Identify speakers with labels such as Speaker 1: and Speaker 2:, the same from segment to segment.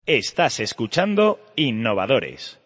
Speaker 1: Estás escuchando Innovadores.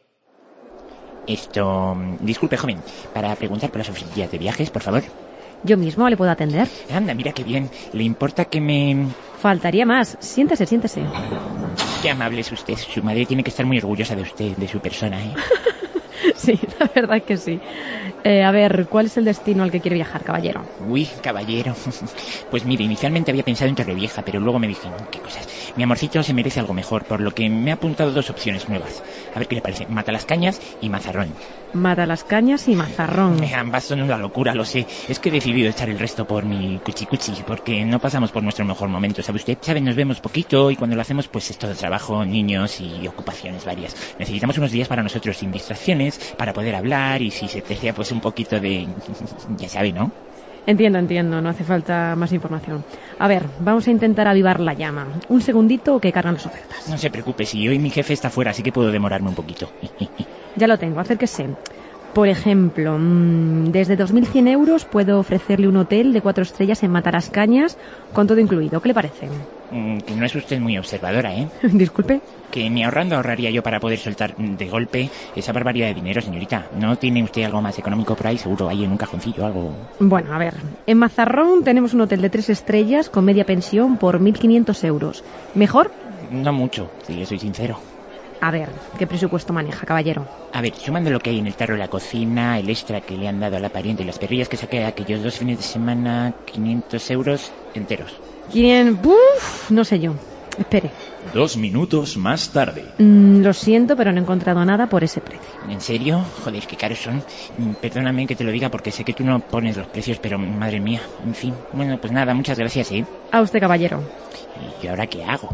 Speaker 2: Disculpe, joven, para preguntar por las oficinas de viajes, por favor.
Speaker 3: ¿Yo mismo le puedo atender?
Speaker 2: Anda, mira qué bien. ¿Le importa que me...?
Speaker 3: Faltaría más. Siéntese.
Speaker 2: Qué amable es usted. Su madre tiene que estar muy orgullosa de usted, de su persona, ¿eh?
Speaker 3: Sí, la verdad que sí. A ver, ¿cuál es el destino al que quiere viajar, caballero?
Speaker 2: Uy, caballero. Pues mire, inicialmente había pensado en Torrevieja, pero luego me dije, qué cosas. Mi amorcito se merece algo mejor, por lo que me he apuntado 2 opciones nuevas. A ver qué le parece. Matalascañas y Mazarrón.
Speaker 3: Matalascañas y Mazarrón.
Speaker 2: Ambas son una locura, lo sé. Es que he decidido echar el resto por mi cuchicuchi, porque no pasamos por nuestro mejor momento, ¿sabe usted? ¿Sabe? Nos vemos poquito y cuando lo hacemos, pues es todo trabajo, niños y ocupaciones varias. Necesitamos unos días para nosotros sin distracciones, para poder hablar y si se desea, pues un poquito de... ya sabe, ¿no?
Speaker 3: Entiendo, no hace falta más información. A ver, vamos a intentar avivar la llama. Un segundito que cargan las ofertas.
Speaker 2: No se preocupe, si hoy mi jefe está fuera, así que puedo demorarme un poquito.
Speaker 3: Ya lo tengo, acérquese. Por ejemplo, desde 2.100 euros puedo ofrecerle un hotel de 4 estrellas en Matalascañas con todo incluido. ¿Qué le parece?
Speaker 2: Que no es usted muy observadora, ¿eh?
Speaker 3: Disculpe.
Speaker 2: Que ni ahorraría yo para poder soltar de golpe esa barbaridad de dinero, señorita. ¿No tiene usted algo más económico por ahí? Seguro, ahí en un cajoncillo, algo...
Speaker 3: Bueno, a ver. En Mazarrón tenemos un hotel de 3 estrellas con media pensión por 1.500 euros. ¿Mejor?
Speaker 2: No mucho, si le soy sincero.
Speaker 3: A ver, ¿qué presupuesto maneja, caballero?
Speaker 2: A ver, sumando lo que hay en el tarro de la cocina, el extra que le han dado a la pariente y las perrillas que saqué aquellos 2 fines de semana, 500 euros enteros.
Speaker 3: No sé yo. Espere.
Speaker 1: 2 minutos más tarde.
Speaker 3: Lo siento, pero no he encontrado nada por ese precio.
Speaker 2: ¿En serio? Joder, qué caros son. Perdóname que te lo diga porque sé que tú no pones los precios, pero madre mía. En fin, bueno, pues nada, muchas gracias, ¿eh?
Speaker 3: A usted, caballero.
Speaker 2: ¿Y ahora qué hago?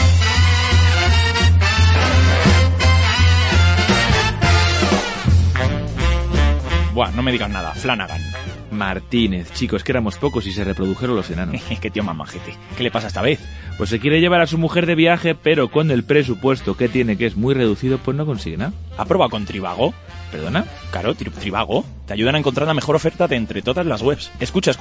Speaker 1: Buah, no me digan nada, Flanagan.
Speaker 4: Martínez, chicos, que éramos pocos y se reprodujeron los enanos.
Speaker 1: Qué tío mamajete. ¿Qué le pasa esta vez?
Speaker 4: Pues se quiere llevar a su mujer de viaje, pero con el presupuesto que tiene, que es muy reducido, pues no consigue nada.
Speaker 1: ¿Ha probado con Trivago?
Speaker 4: ¿Perdona?
Speaker 1: Claro, Trivago. Te ayudan a encontrar la mejor oferta de entre todas las webs. Escucha.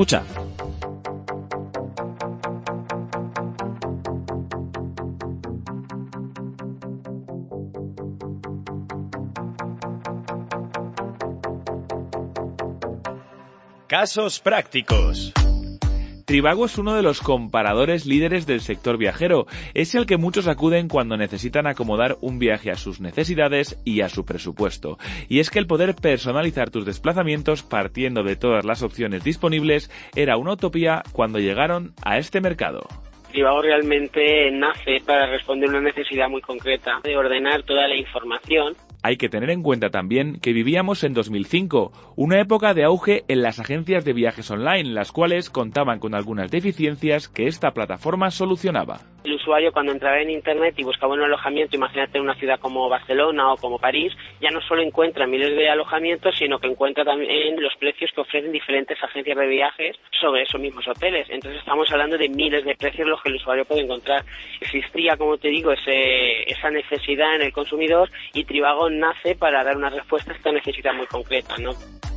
Speaker 1: Casos prácticos.
Speaker 4: Trivago es uno de los comparadores líderes del sector viajero. Es el que muchos acuden cuando necesitan acomodar un viaje a sus necesidades y a su presupuesto. Y es que el poder personalizar tus desplazamientos partiendo de todas las opciones disponibles era una utopía cuando llegaron a este mercado.
Speaker 5: Trivago realmente nace para responder una necesidad muy concreta de ordenar toda la información.
Speaker 4: Hay que tener en cuenta también que vivíamos en 2005, una época de auge en las agencias de viajes online, las cuales contaban con algunas deficiencias que esta plataforma solucionaba.
Speaker 5: El usuario cuando entraba en internet y buscaba un alojamiento, imagínate en una ciudad como Barcelona o como París, ya no solo encuentra miles de alojamientos, sino que encuentra también los precios que ofrecen diferentes agencias de viajes sobre esos mismos hoteles. Entonces estamos hablando de miles de precios los que el usuario puede encontrar. Existía, como te digo, esa necesidad en el consumidor y Trivago nace para dar una respuesta a esta necesidad muy concreta, ¿no?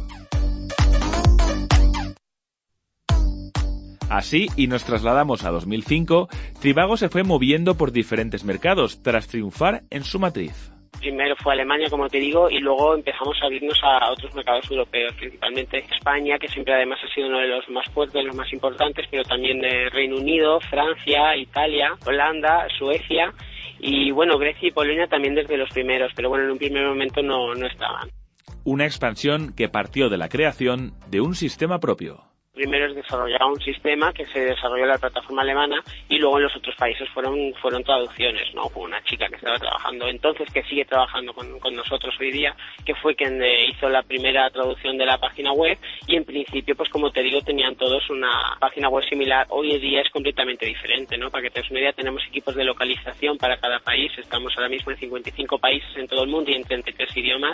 Speaker 4: Así, y nos trasladamos a 2005, Trivago se fue moviendo por diferentes mercados, tras triunfar en su matriz.
Speaker 5: Primero fue Alemania, como te digo, y luego empezamos a abrirnos a otros mercados europeos, principalmente España, que siempre además ha sido uno de los más fuertes, los más importantes, pero también Reino Unido, Francia, Italia, Holanda, Suecia, y bueno, Grecia y Polonia también desde los primeros, pero bueno, en un primer momento no estaban.
Speaker 4: Una expansión que partió de la creación de un sistema propio.
Speaker 5: Primero es desarrollar un sistema que se desarrolló en la plataforma alemana y luego en los otros países fueron traducciones, ¿no? Con una chica que estaba trabajando entonces, que sigue trabajando con nosotros hoy día, que fue quien hizo la primera traducción de la página web y en principio, pues como te digo, tenían todos una página web similar. Hoy en día es completamente diferente, ¿no? Para que te des una idea, tenemos equipos de localización para cada país, estamos ahora mismo en 55 países en todo el mundo y en 33 idiomas.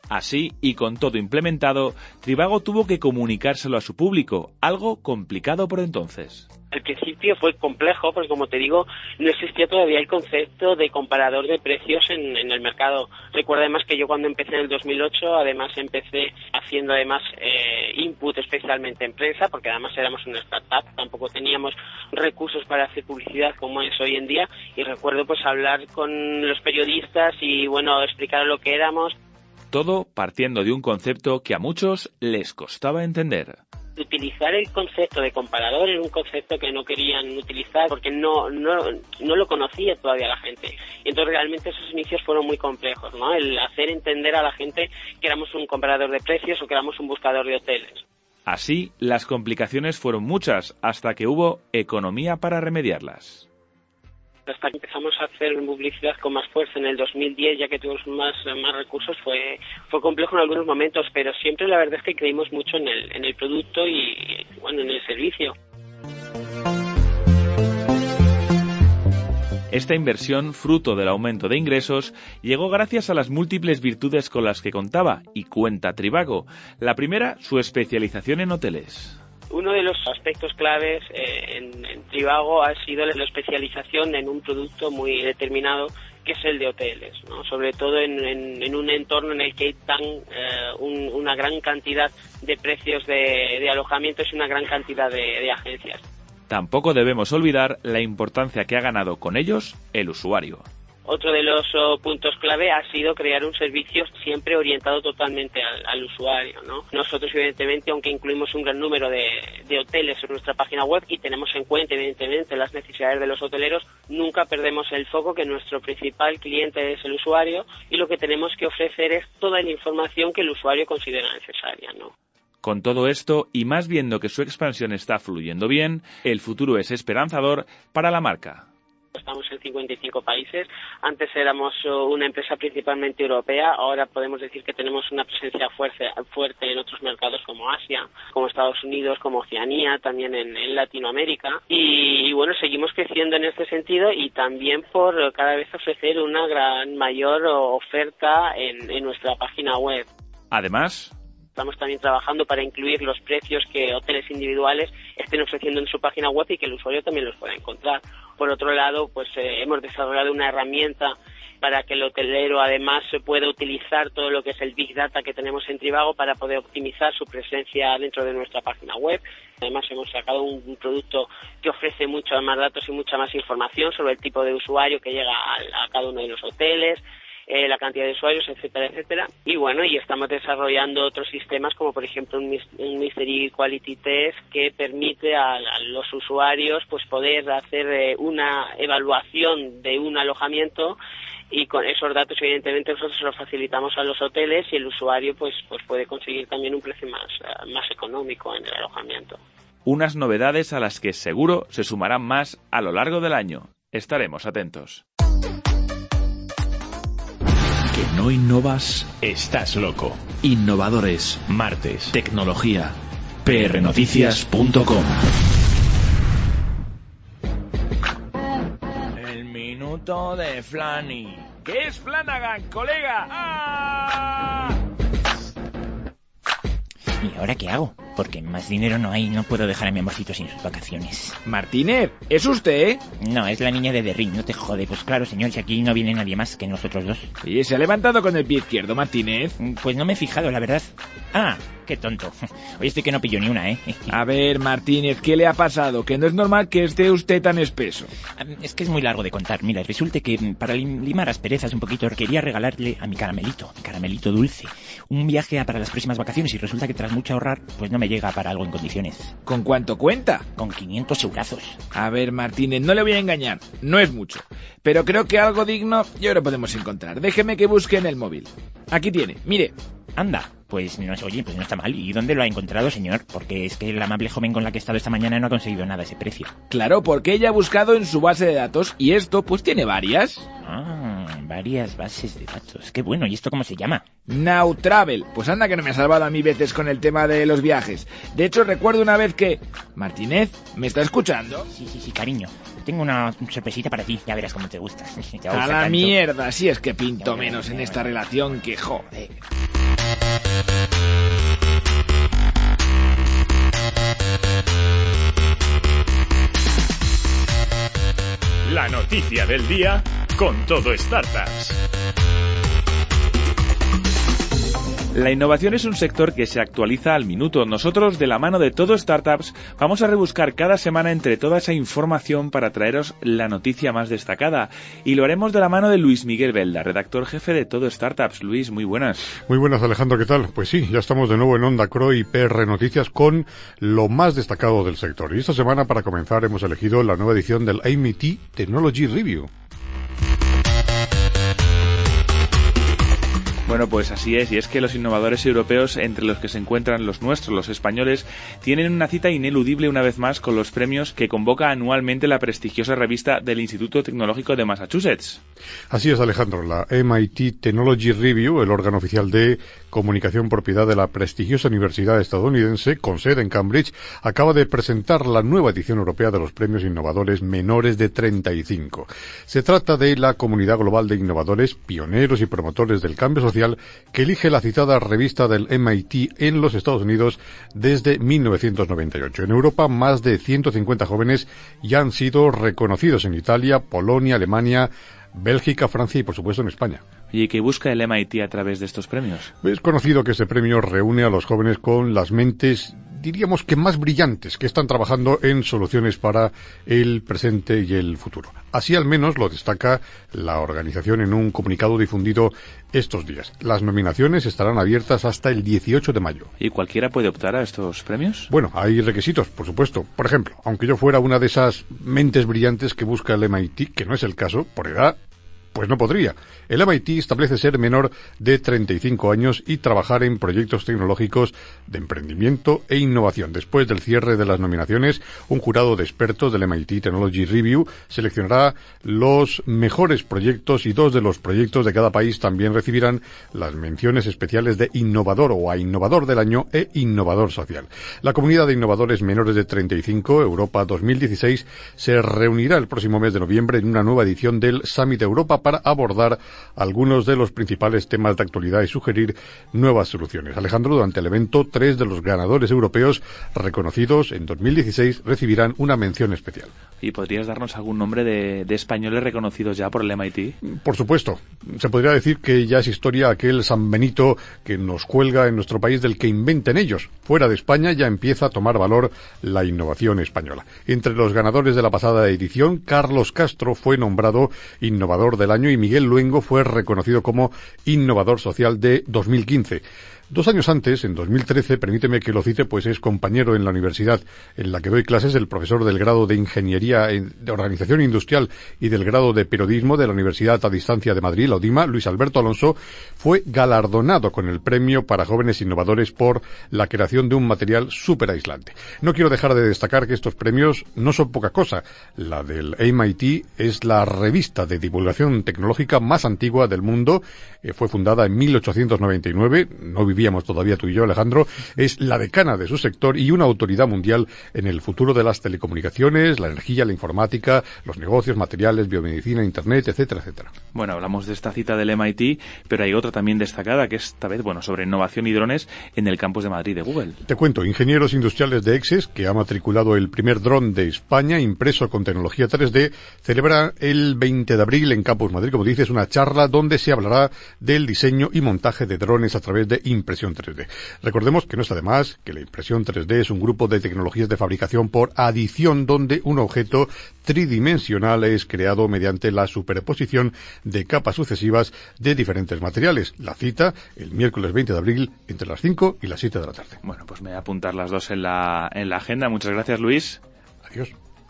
Speaker 4: Así, y con todo implementado, Trivago tuvo que comunicárselo a su público, algo complicado por entonces.
Speaker 5: Al principio fue complejo, porque como te digo, no existía todavía el concepto de comparador de precios en el mercado. Recuerda además que yo cuando empecé en el 2008, además empecé haciendo input especialmente en prensa, porque además éramos una startup, tampoco teníamos recursos para hacer publicidad como es hoy en día, y recuerdo pues hablar con los periodistas y explicar lo que éramos.
Speaker 4: Todo partiendo de un concepto que a muchos les costaba entender.
Speaker 5: Utilizar el concepto de comparador era un concepto que no querían utilizar porque no lo conocía todavía la gente. Y entonces realmente esos inicios fueron muy complejos, ¿no? El hacer entender a la gente que éramos un comparador de precios o que éramos un buscador de hoteles.
Speaker 4: Así, las complicaciones fueron muchas hasta que hubo economía para remediarlas.
Speaker 5: Hasta que empezamos a hacer publicidad con más fuerza en el 2010, ya que tuvimos más recursos, fue complejo en algunos momentos, pero siempre la verdad es que creímos mucho en el producto y en el servicio.
Speaker 4: Esta inversión, fruto del aumento de ingresos, llegó gracias a las múltiples virtudes con las que contaba y cuenta Trivago. La primera, su especialización en hoteles.
Speaker 5: Uno de los aspectos claves en Trivago ha sido la especialización en un producto muy determinado, que es el de hoteles, ¿no? Sobre todo en un entorno en el que hay una gran cantidad de precios de alojamientos y una gran cantidad de agencias.
Speaker 4: Tampoco debemos olvidar la importancia que ha ganado con ellos el usuario.
Speaker 5: Otro de los puntos clave ha sido crear un servicio siempre orientado totalmente al usuario, ¿no? Nosotros, evidentemente, aunque incluimos un gran número de hoteles en nuestra página web y tenemos en cuenta, evidentemente, las necesidades de los hoteleros, nunca perdemos el foco que nuestro principal cliente es el usuario y lo que tenemos que ofrecer es toda la información que el usuario considera necesaria, ¿no?
Speaker 4: Con todo esto, y más viendo que su expansión está fluyendo bien, el futuro es esperanzador para la marca.
Speaker 5: Estamos en 55 países. Antes éramos una empresa principalmente europea. Ahora podemos decir que tenemos una presencia fuerte en otros mercados como Asia, como Estados Unidos, como Oceanía, también en Latinoamérica. Y seguimos creciendo en este sentido y también por cada vez ofrecer una mayor oferta en nuestra página web.
Speaker 4: Además,
Speaker 5: estamos también trabajando para incluir los precios que hoteles individuales estén ofreciendo en su página web y que el usuario también los pueda encontrar. Por otro lado, hemos desarrollado una herramienta para que el hotelero además pueda utilizar todo lo que es el Big Data que tenemos en Trivago para poder optimizar su presencia dentro de nuestra página web. Además, hemos sacado un producto que ofrece muchos más datos y mucha más información sobre el tipo de usuario que llega a cada uno de los hoteles, la cantidad de usuarios, etcétera, etcétera. Y estamos desarrollando otros sistemas como por ejemplo un Mystery Quality Test que permite a los usuarios poder hacer una evaluación de un alojamiento y con esos datos evidentemente nosotros los facilitamos a los hoteles y el usuario puede conseguir también un precio más económico en el alojamiento.
Speaker 4: Unas novedades a las que seguro se sumarán más a lo largo del año. Estaremos atentos.
Speaker 1: Que no innovas, estás loco. Innovadores, martes, tecnología, prnoticias.com.
Speaker 4: El minuto de Flani. ¿Qué es Flanagan, colega? ¡Ah!
Speaker 2: ¿Y ahora qué hago? Porque más dinero no hay, no puedo dejar a mi amorcito sin sus vacaciones.
Speaker 6: Martínez, ¿es usted?
Speaker 2: No, es la niña de The Ring, no te jode. Pues claro, señor, si aquí no viene nadie más que nosotros dos.
Speaker 6: Oye, ¿se ha levantado con el pie izquierdo, Martínez?
Speaker 2: Pues no me he fijado, la verdad. Ah, qué tonto. Hoy estoy que no pillo ni una, ¿eh?
Speaker 6: A ver, Martínez, ¿qué le ha pasado? Que no es normal que esté usted tan espeso.
Speaker 2: Es que es muy largo de contar. Mira, resulta que para limar asperezas un poquito quería regalarle a mi caramelito dulce, un viaje para las próximas vacaciones y resulta que tras mucho ahorrar, pues no me llega para algo en condiciones.
Speaker 6: ¿Con cuánto cuenta?
Speaker 2: Con 500 eurazos.
Speaker 6: A ver, Martínez, no le voy a engañar, no es mucho, pero creo que algo digno yo lo podemos encontrar. Déjeme que busque en el móvil. Aquí tiene, mire.
Speaker 2: Anda, pues no está mal. ¿Y dónde lo ha encontrado, señor? Porque es que la amable joven con la que he estado esta mañana no ha conseguido nada a ese precio.
Speaker 6: Claro, porque ella ha buscado en su base de datos y esto pues tiene varias.
Speaker 2: Ah, varias bases de datos. Qué bueno, ¿y esto cómo se llama?
Speaker 6: Now Travel. Pues anda que no me ha salvado a mí veces con el tema de los viajes. De hecho, recuerdo una vez que... Martínez, ¿me está escuchando?
Speaker 2: Sí, cariño. Tengo una sorpresita para ti, ya verás cómo te gusta.
Speaker 6: A la mierda, si es que pinto menos en esta relación que joder.
Speaker 1: La noticia del día con Todo Startups.
Speaker 4: La innovación es un sector que se actualiza al minuto. Nosotros, de la mano de Todo Startups, vamos a rebuscar cada semana entre toda esa información para traeros la noticia más destacada. Y lo haremos de la mano de Luis Miguel Belda, redactor jefe de Todo Startups. Luis, muy buenas.
Speaker 7: Muy buenas, Alejandro, ¿qué tal? Pues sí, ya estamos de nuevo en Onda Cro y PR Noticias con lo más destacado del sector. Y esta semana, para comenzar, hemos elegido la nueva edición del MIT Technology Review.
Speaker 4: Bueno, pues así es, y es que los innovadores europeos, entre los que se encuentran los nuestros, los españoles, tienen una cita ineludible una vez más con los premios que convoca anualmente la prestigiosa revista del Instituto Tecnológico de Massachusetts.
Speaker 7: Así es, Alejandro, la MIT Technology Review, el órgano oficial de comunicación propiedad de la prestigiosa universidad estadounidense, con sede en Cambridge, acaba de presentar la nueva edición europea de los premios innovadores menores de 35. Se trata de la comunidad global de innovadores, pioneros y promotores del cambio social que elige la citada revista del MIT en los Estados Unidos desde 1998. En Europa, más de 150 jóvenes ya han sido reconocidos en Italia, Polonia, Alemania, Bélgica, Francia y, por supuesto, en España.
Speaker 4: ¿Y qué busca el MIT a través de estos premios?
Speaker 7: Es conocido que este premio reúne a los jóvenes con las mentes, diríamos que más brillantes, que están trabajando en soluciones para el presente y el futuro. Así al menos lo destaca la organización en un comunicado difundido estos días. Las nominaciones estarán abiertas hasta el 18 de mayo.
Speaker 4: ¿Y cualquiera puede optar a estos premios?
Speaker 7: Bueno, hay requisitos, por supuesto. Por ejemplo, aunque yo fuera una de esas mentes brillantes que busca el MIT, que no es el caso, por edad, pues no podría. El MIT establece ser menor de 35 años y trabajar en proyectos tecnológicos de emprendimiento e innovación. Después del cierre de las nominaciones, un jurado de expertos del MIT Technology Review seleccionará los mejores proyectos y 2 de los proyectos de cada país también recibirán las menciones especiales de Innovador o a Innovador del Año e Innovador Social. La comunidad de innovadores menores de 35, Europa 2016, se reunirá el próximo mes de noviembre en una nueva edición del Summit Europa para abordar algunos de los principales temas de actualidad y sugerir nuevas soluciones. Alejandro, durante el evento, 3 de los ganadores europeos reconocidos en 2016 recibirán una mención especial.
Speaker 4: ¿Y podrías darnos algún nombre de españoles reconocidos ya por el MIT?
Speaker 7: Por supuesto. Se podría decir que ya es historia aquel San Benito que nos cuelga en nuestro país del que inventen ellos. Fuera de España ya empieza a tomar valor la innovación española. Entre los ganadores de la pasada edición, Carlos Castro fue nombrado Innovador del Año y Miguel Luengo fue reconocido como Innovador Social de 2015. 2 años antes, en 2013, permíteme que lo cite, pues es compañero en la universidad en la que doy clases, el profesor del grado de Ingeniería de Organización Industrial y del grado de Periodismo de la Universidad a Distancia de Madrid, la UDIMA, Luis Alberto Alonso, fue galardonado con el premio para jóvenes innovadores por la creación de un material súper aislante. No quiero dejar de destacar que estos premios no son poca cosa. La del MIT es la revista de divulgación tecnológica más antigua del mundo. Fue fundada en 1899, no vivíamos todavía tú y yo, Alejandro, es la decana de su sector y una autoridad mundial en el futuro de las telecomunicaciones, la energía, la informática, los negocios, materiales, biomedicina, internet, etcétera, etcétera.
Speaker 4: Bueno, hablamos de esta cita del MIT, pero hay otra también destacada, que esta vez, sobre innovación y drones en el campus de Madrid de Google.
Speaker 7: Te cuento, ingenieros industriales de EXES, que ha matriculado el primer dron de España impreso con tecnología 3D, celebra el 20 de abril en Campus Madrid, como dices, una charla donde se hablará del diseño y montaje de drones a través de impresión 3D. Recordemos que no está de más que la impresión 3D es un grupo de tecnologías de fabricación por adición donde un objeto tridimensional es creado mediante la superposición de capas sucesivas de diferentes materiales. La cita, el miércoles 20 de abril, entre las 5 y las 7 de la tarde.
Speaker 4: Bueno, pues me voy a apuntar las dos en la agenda. Muchas gracias, Luis.
Speaker 7: Adiós.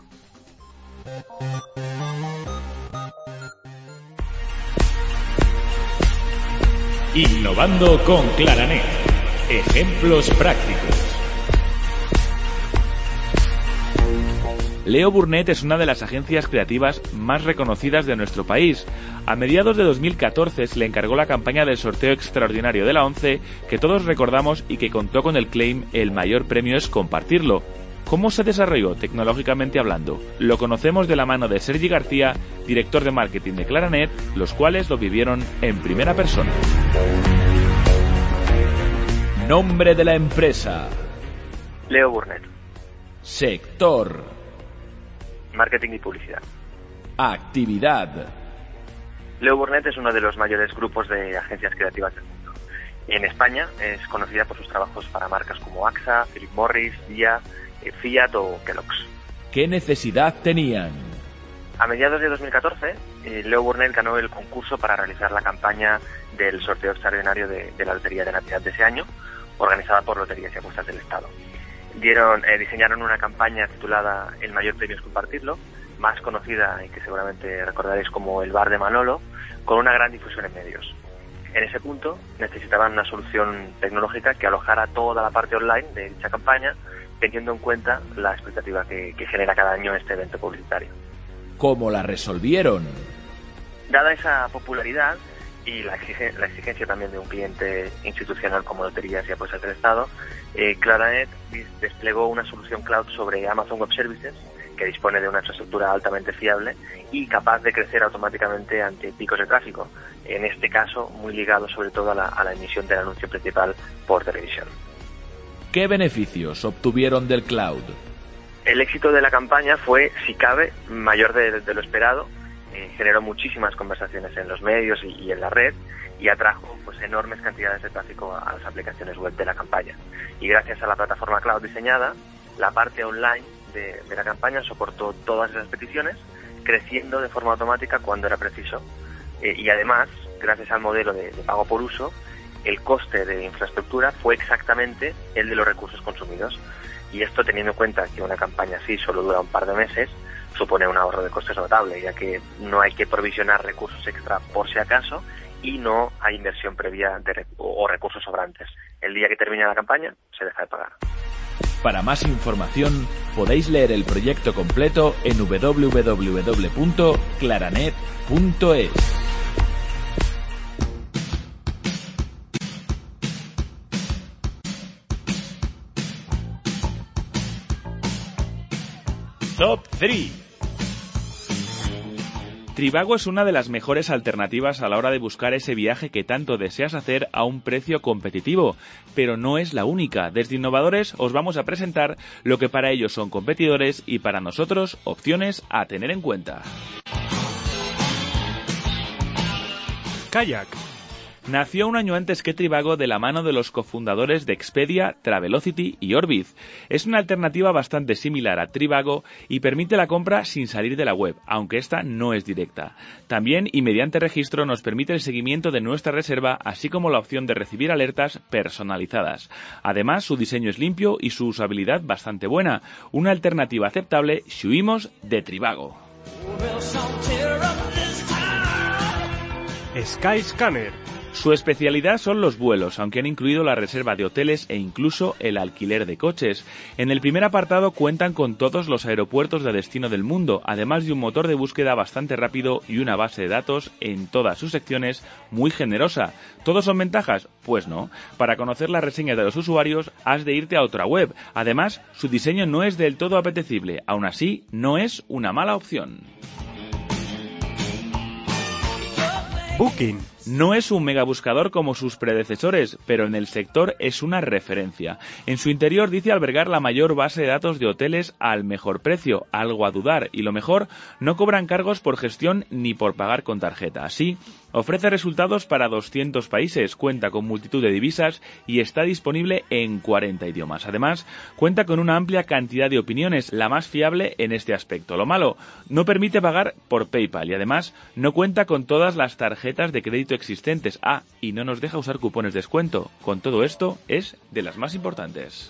Speaker 1: Innovando con Claranet. Ejemplos prácticos.
Speaker 4: Leo Burnett es una de las agencias creativas más reconocidas de nuestro país. A mediados de 2014 se le encargó la campaña del sorteo extraordinario de la ONCE, que todos recordamos y que contó con el claim "el mayor premio es compartirlo". ¿Cómo se desarrolló tecnológicamente hablando? Lo conocemos de la mano de Sergi García, director de marketing de Claranet, los cuales lo vivieron en primera persona. Nombre de la empresa.
Speaker 8: Leo Burnett.
Speaker 4: Sector.
Speaker 8: Marketing y publicidad.
Speaker 4: Actividad.
Speaker 8: Leo Burnett es uno de los mayores grupos de agencias creativas del mundo. En España es conocida por sus trabajos para marcas como AXA, Philip Morris, Dia, Fiat o Kellogg's.
Speaker 4: ¿Qué necesidad tenían?
Speaker 8: A mediados de 2014, Leo Burnett ganó el concurso para realizar la campaña del sorteo extraordinario de la Lotería de Navidad de ese año, organizada por Loterías y Apuestas del Estado. Diseñaron una campaña titulada El mayor premio es compartirlo, más conocida y que seguramente recordaréis como el bar de Manolo, con una gran difusión en medios. En ese punto necesitaban una solución tecnológica que alojara toda la parte online de dicha campaña, teniendo en cuenta la expectativa que genera cada año este evento publicitario.
Speaker 4: ¿Cómo la resolvieron?
Speaker 8: Dada esa popularidad y la exigencia también de un cliente institucional como Loterías y Apuestas del Estado, Claranet desplegó una solución cloud sobre Amazon Web Services que dispone de una infraestructura altamente fiable y capaz de crecer automáticamente ante picos de tráfico, en este caso muy ligado sobre todo a la emisión del anuncio principal por televisión.
Speaker 4: ¿Qué beneficios obtuvieron del cloud?
Speaker 8: El éxito de la campaña fue, si cabe, mayor de lo esperado. Generó muchísimas conversaciones en los medios y en la red y atrajo pues enormes cantidades de tráfico a las aplicaciones web de la campaña. Y gracias a la plataforma cloud diseñada, la parte online de la campaña soportó todas esas peticiones, creciendo de forma automática cuando era preciso. Y además, gracias al modelo de pago por uso, el coste de infraestructura fue exactamente el de los recursos consumidos. Y esto, teniendo en cuenta que una campaña así solo dura un par de meses, supone un ahorro de costes notable, ya que no hay que provisionar recursos extra por si acaso y no hay inversión previa o recursos sobrantes. El día que termine la campaña, se deja de pagar.
Speaker 4: Para más información, podéis leer el proyecto completo en www.claranet.es.
Speaker 1: Top 3. Trivago es una de las mejores alternativas a la hora de buscar ese viaje que tanto deseas hacer a un precio competitivo, pero no es la única. Desde Innovadores os vamos a presentar lo que para ellos son competidores y para nosotros opciones a tener en cuenta. Kayak. Nació un año antes que Trivago de la mano de los cofundadores de Expedia, Travelocity y Orbit. Es una alternativa bastante similar a Trivago y permite la compra sin salir de la web, aunque esta no es directa. También y mediante registro nos permite el seguimiento de nuestra reserva, así como la opción de recibir alertas personalizadas. Además, su diseño es limpio y su usabilidad bastante buena. Una alternativa aceptable si huimos de Trivago. Skyscanner. Su especialidad son los vuelos, aunque han incluido la reserva de hoteles e incluso el alquiler de coches. En el primer apartado cuentan con todos los aeropuertos de destino del mundo, además de un motor de búsqueda bastante rápido y una base de datos en todas sus secciones muy generosa. ¿Todos son ventajas? Pues no. Para conocer las reseñas de los usuarios has de irte a otra web. Además, su diseño no es del todo apetecible, aún así no es una mala opción. Booking. No es un megabuscador como sus predecesores, pero en el sector es una referencia. En su interior dice albergar la mayor base de datos de hoteles al mejor precio, algo a dudar, y lo mejor, no cobran cargos por gestión ni por pagar con tarjeta. Así, ofrece resultados para 200 países, cuenta con multitud de divisas y está disponible en 40 idiomas. Además, cuenta con una amplia cantidad de opiniones, la más fiable en este aspecto. Lo malo, no permite pagar por PayPal y además no cuenta con todas las tarjetas de crédito existentes. Y no nos deja usar cupones de descuento. Con todo esto, es de las más importantes.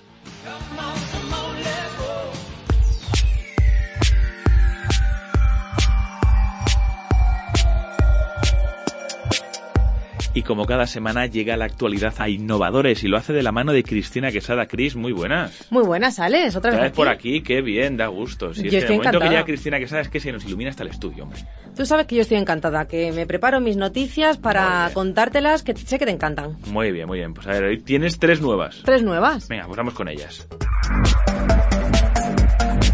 Speaker 1: Y como cada semana llega la actualidad a Innovadores y lo hace de la mano de Cristina Quesada. Cris, muy buenas.
Speaker 9: Muy buenas, Alex. Otra vez
Speaker 1: por aquí, qué bien, da gusto.
Speaker 9: Sí, yo estoy encantada.
Speaker 1: El momento que llega Cristina Quesada es que se nos ilumina hasta el estudio, hombre.
Speaker 9: Tú sabes que yo estoy encantada, que me preparo mis noticias para contártelas, que sé que te encantan.
Speaker 1: Muy bien, muy bien. Pues a ver, hoy tienes 3 nuevas.
Speaker 9: 3 nuevas.
Speaker 1: Venga, pues vamos con ellas.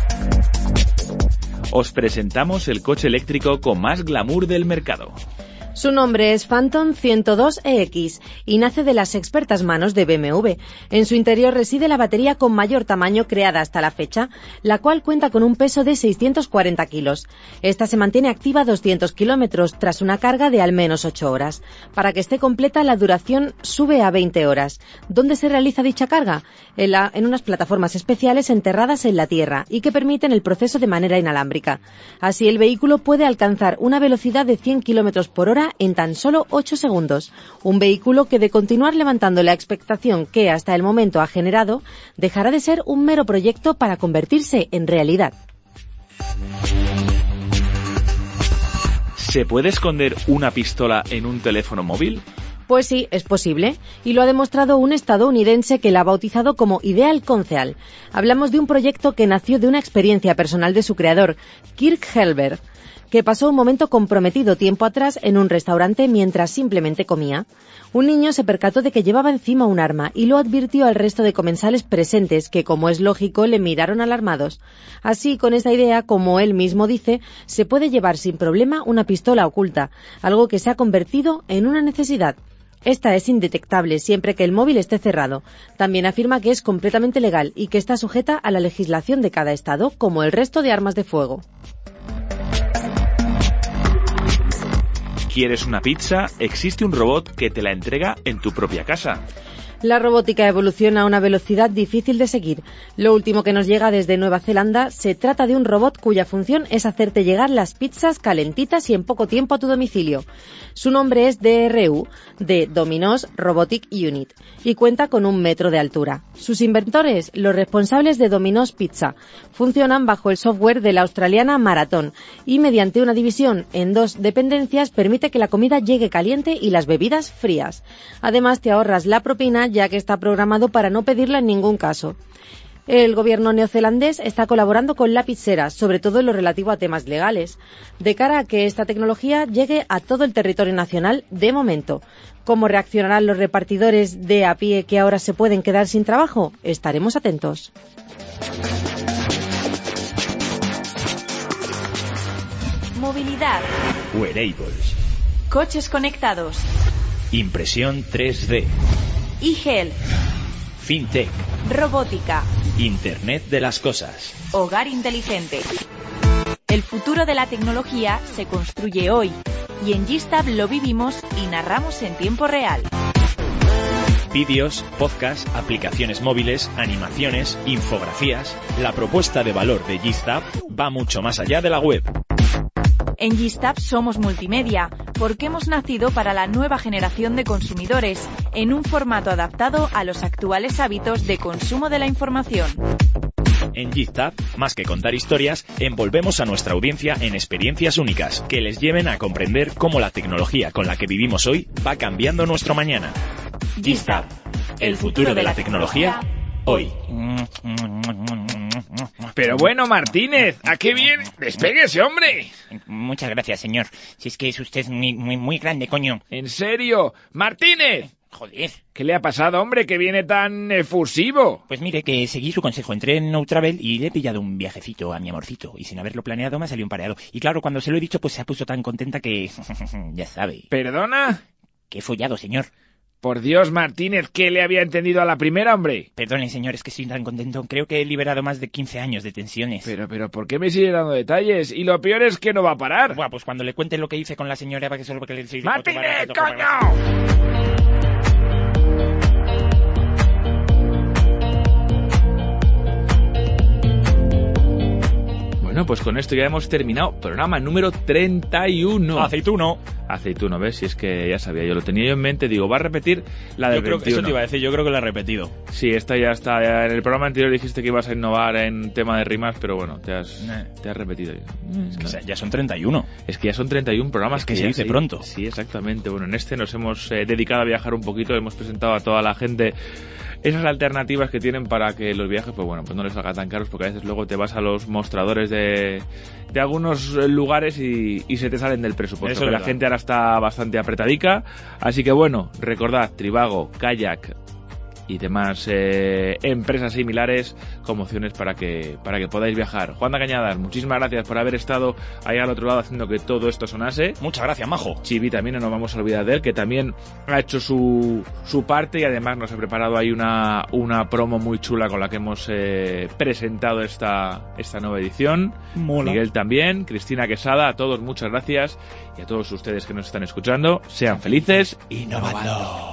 Speaker 1: Os presentamos el coche eléctrico con más glamour del mercado.
Speaker 9: Su nombre es Phantom 102EX y nace de las expertas manos de BMW. En su interior reside la batería con mayor tamaño creada hasta la fecha, la cual cuenta con un peso de 640 kilos. Esta se mantiene activa 200 kilómetros tras una carga de al menos 8 horas. Para que esté completa, la duración sube a 20 horas. ¿Dónde se realiza dicha carga? En unas plataformas especiales enterradas en la tierra y que permiten el proceso de manera inalámbrica. Así, el vehículo puede alcanzar una velocidad de 100 kilómetros por hora en tan solo 8 segundos. Un vehículo que, de continuar levantando la expectación que hasta el momento ha generado, dejará de ser un mero proyecto para convertirse en realidad.
Speaker 1: ¿Se puede esconder una pistola en un teléfono móvil?
Speaker 9: Pues sí, es posible, y lo ha demostrado un estadounidense que la ha bautizado como Ideal Conceal. Hablamos de un proyecto que nació de una experiencia personal de su creador, Kirk Helber, que pasó un momento comprometido tiempo atrás en un restaurante mientras simplemente comía. Un niño se percató de que llevaba encima un arma y lo advirtió al resto de comensales presentes, que, como es lógico, le miraron alarmados. Así, con esta idea, como él mismo dice, se puede llevar sin problema una pistola oculta, algo que se ha convertido en una necesidad. Esta es indetectable siempre que el móvil esté cerrado. También afirma que es completamente legal y que está sujeta a la legislación de cada estado, como el resto de armas de fuego.
Speaker 1: ¿Quieres una pizza? Existe un robot que te la entrega en tu propia casa.
Speaker 9: La robótica evoluciona a una velocidad difícil de seguir. Lo último que nos llega desde Nueva Zelanda se trata de un robot cuya función es hacerte llegar las pizzas calentitas y en poco tiempo a tu domicilio. Su nombre es DRU, de Domino's Robotic Unit, y cuenta con 1 metro de altura. Sus inventores, los responsables de Domino's Pizza, funcionan bajo el software de la australiana Marathon y mediante una división en 2 dependencias permite que la comida llegue caliente y las bebidas frías. Además, te ahorras la propina, ya que está programado para no pedirla en ningún caso. El gobierno neozelandés está colaborando con la pizzera, sobre todo en lo relativo a temas legales, de cara a que esta tecnología llegue a todo el territorio nacional de momento. ¿Cómo reaccionarán los repartidores de a pie que ahora se pueden quedar sin trabajo? Estaremos atentos.
Speaker 10: Movilidad.
Speaker 11: Wearables.
Speaker 10: Coches conectados.
Speaker 11: Impresión 3D.
Speaker 10: eHealth.
Speaker 11: Fintech.
Speaker 10: Robótica.
Speaker 11: Internet de las cosas.
Speaker 10: Hogar inteligente. El futuro de la tecnología se construye hoy y en Gistab lo vivimos y narramos en tiempo real.
Speaker 11: Vídeos, podcasts, aplicaciones móviles, animaciones, infografías. La propuesta de valor de Gistab va mucho más allá de la web.
Speaker 10: En Gistab somos multimedia, porque hemos nacido para la nueva generación de consumidores, en un formato adaptado a los actuales hábitos de consumo de la información.
Speaker 11: En Gistab, más que contar historias, envolvemos a nuestra audiencia en experiencias únicas que les lleven a comprender cómo la tecnología con la que vivimos hoy va cambiando nuestro mañana. Gistab, el futuro de la tecnología, hoy.
Speaker 6: Pero bueno, Martínez, ¿a qué viene? ¡Despéguese, hombre!
Speaker 2: Muchas gracias, señor. Si es que es usted muy grande, coño.
Speaker 6: ¿En serio? ¡Martínez!
Speaker 2: Joder.
Speaker 6: ¿Qué le ha pasado, hombre, que viene tan efusivo?
Speaker 2: Pues mire, que seguí su consejo. Entré en No Travel y le he pillado un viajecito a mi amorcito. Y sin haberlo planeado me ha salido un pareado. Y claro, cuando se lo he dicho, pues se ha puesto tan contenta que... ya sabe.
Speaker 6: ¿Perdona?
Speaker 2: Que he follado, señor.
Speaker 6: Por Dios, Martínez, ¿qué le había entendido a la primera, hombre?
Speaker 2: Perdone, señor, es que estoy tan contento. Creo que he liberado más de 15 años de tensiones.
Speaker 6: Pero, ¿por qué me sigue dando detalles? Y lo peor es que no va a parar.
Speaker 2: Buah, pues cuando le cuente lo que hice con la señora para que solo que le...
Speaker 6: ¡Martínez, coño!
Speaker 1: Bueno, pues con esto ya hemos terminado. Programa número 31. Aceituno, ¿ves? Si es que ya sabía, yo lo tenía yo en mente. Digo, va a repetir la del 21.
Speaker 4: Eso te iba a decir, yo creo que la ha repetido.
Speaker 1: Sí, esta ya está. Ya en el programa anterior dijiste que ibas a innovar en tema de rimas, pero bueno, te has repetido.
Speaker 4: Es que ya son 31.
Speaker 1: Es que ya son 31 programas.
Speaker 4: Es que se dice pronto.
Speaker 1: Sí, exactamente. Bueno, en este nos hemos dedicado a viajar un poquito. Hemos presentado a toda la gente esas alternativas que tienen para que los viajes, pues bueno, pues no les salga tan caros, porque a veces luego te vas a los mostradores de algunos lugares y se te salen del presupuesto.
Speaker 4: Eso
Speaker 1: que la gente ahora está bastante apretadica, así que bueno, recordad, Trivago, Kayak y demás empresas similares como opciones para que podáis viajar. Juan de Cañadas, muchísimas gracias por haber estado ahí al otro lado haciendo que todo esto sonase.
Speaker 11: Muchas gracias, majo.
Speaker 1: Chivi también, no nos vamos a olvidar de él, que también ha hecho su parte y además nos ha preparado ahí una promo muy chula con la que hemos presentado esta nueva edición.
Speaker 11: Mola.
Speaker 1: Miguel también, Cristina Quesada, a todos muchas gracias y a todos ustedes que nos están escuchando, sean felices
Speaker 11: innovando.